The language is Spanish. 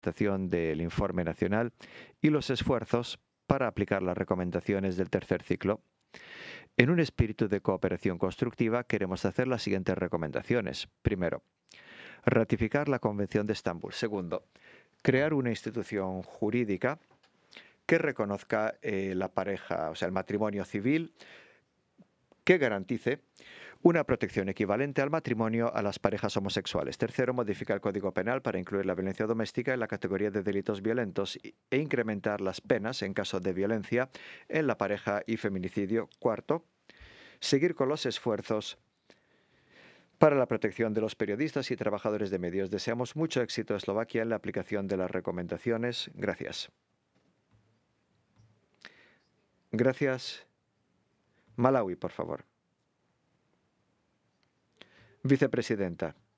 implementación del informe nacional y los esfuerzos para aplicar las recomendaciones del tercer ciclo. En un espíritu de cooperación constructiva, queremos hacer las siguientes recomendaciones. Primero, ratificar la Convención de Estambul. Segundo, crear una institución jurídica que reconozca la pareja, o sea, el matrimonio civil, que garantice una protección equivalente al matrimonio a las parejas homosexuales. Tercero, modificar el Código Penal para incluir la violencia doméstica en la categoría de delitos violentos e incrementar las penas en caso de violencia en la pareja y feminicidio. Cuarto, seguir con los esfuerzos para la protección de los periodistas y trabajadores de medios. Deseamos mucho éxito a Eslovaquia en la aplicación de las recomendaciones. Gracias. Gracias. Malaui, por favor. Vicepresidenta.